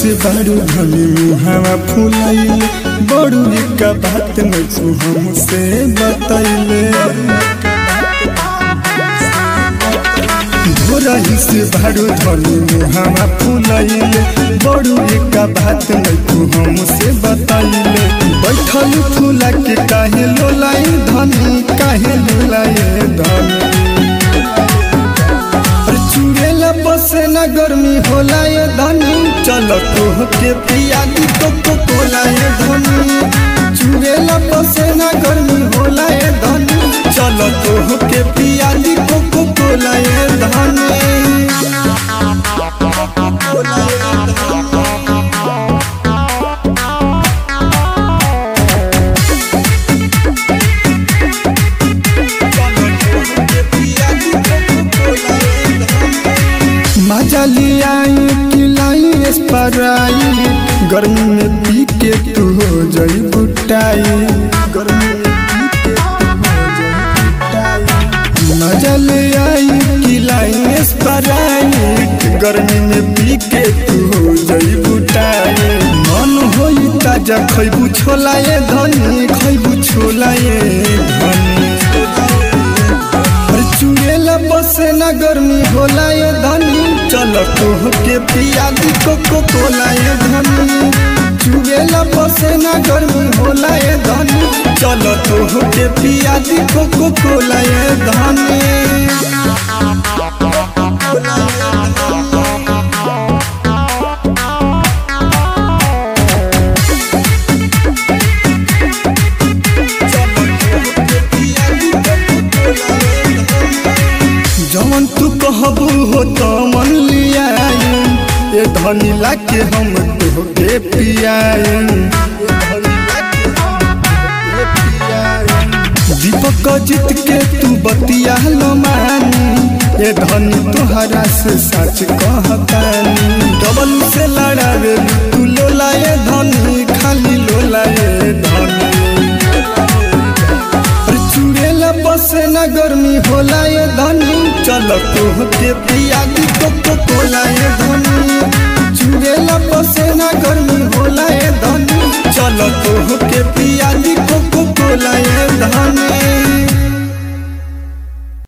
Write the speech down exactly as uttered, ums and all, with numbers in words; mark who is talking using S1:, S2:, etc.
S1: से बारू धनी मुहावा फुलाइले बड़ू का बात न तू हमसे बतैले रही से बारू धनी मुहावा फुलाइले बड़ू का बात न तू हमसे बतैले बैठल फूला के काहे लोलाए धनी काहे लोलाए धनी चुड़ेला बसे न गर्मी होला ये धनी चलो तोह के पिया दी कोको कोला ये धनी चुड़ेला बसे न गर्मी होला ये धनी चलो तोह के पिया दी कोको कोला ये धनी मजा लियाई खिलाई स्पराई गर्मी में पी के तू हो जाई बुटाई गर्मी में पी के तू हो जाई बुटाई मजा लियाई खिलाई स्पराई गर्मी में पी के तू हो जाई बुटाई मन होई ताजा खइबू छोला ये धनी खइबू छोला ये धनी चुड़ेला बसे न गर्मी होला ये धनी चलो तोह के पिया दी कोको कोला ये धनी चुड़ेला बसे न गर्मी होला ये धनी चलो तोह के पिया दी कोको कोला ये धनी जवन तू कहबू हो तो मन लियाई ये धनी लाके हम तोहके पियाई दीपक जीत के तू बतिया लो मानी ये धनी तोहरा से सच कहतानी डबल से लड़ावे तू लोला ये धनी खाली लोला ये धनी चुड़ेला बसे न गर्मी होला ये धनी चलो तोह के पिया दी कोको कोला ये धनी चुड़ेला बसे न गर्मी होला ये धनी चलो तोह